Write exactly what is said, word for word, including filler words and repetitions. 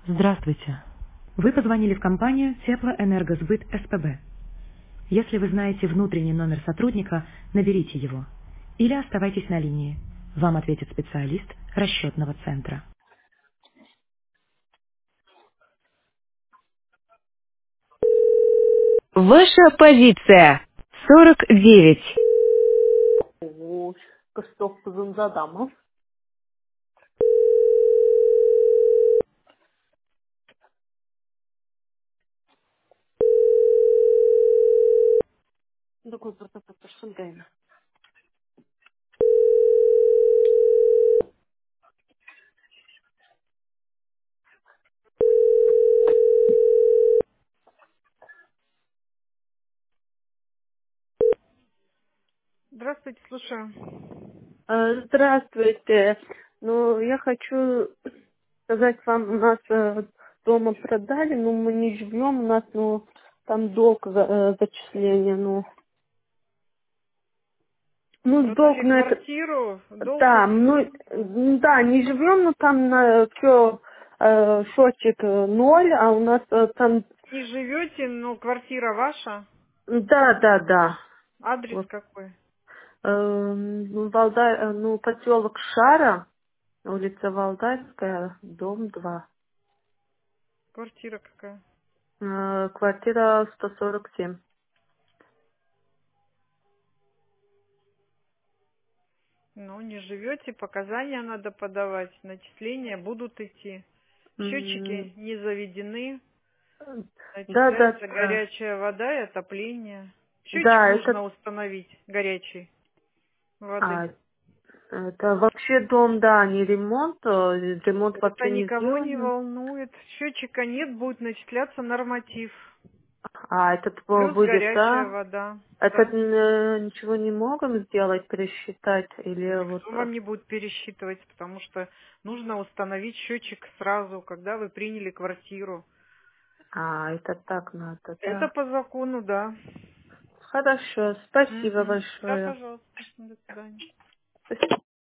Здравствуйте. Вы позвонили в компанию Теплоэнергосбыт СПБ. Если вы знаете внутренний номер сотрудника, наберите его. Или оставайтесь на линии. Вам ответит специалист расчетного центра. Ваша позиция. сорок девять. Ого, косток kızın adamı. Dokuz burada tutursun gayna. Здравствуйте, слушаю. Э, Здравствуйте. Ну, я хочу сказать вам, у нас э, дома продали, но мы не живем, у нас, ну, там долг за- э, зачисления, ну, ну, долг Продали на это, квартиру, долг да, ну, зачислен. э, да, не живем, но там на все счетчик э, ноль, а у нас э, там, Не живете, но квартира ваша. да, да, да. Адрес Вот. какой? Эм, ну, Валдай, э, ну, поселок Шара, улица Валдайская, дом два, Квартира какая? Э, квартира сто сорок семь. Ну, не живете, показания надо подавать, начисления будут идти. М, Счетчики не заведены, Да, да, начисляется да. горячая вода и отопление. Счетчик Да, это, нужно установить горячей воды. а, это вообще дом, да, не ремонт, э, ремонт Это вообще не никого не сделан. волнует. Счетчика нет, будет начисляться норматив. А этот э, Плюс будет, горячая да? вода. Этот Да. э, ничего не можем сделать, пересчитать или вот... Никто э, вам не будет пересчитывать, потому что нужно установить счетчик сразу, когда вы приняли квартиру. А, это так надо, Это да. по закону, да. Хорошо, спасибо Мгм. Да, большое. пожалуйста. До свидания. Спасибо.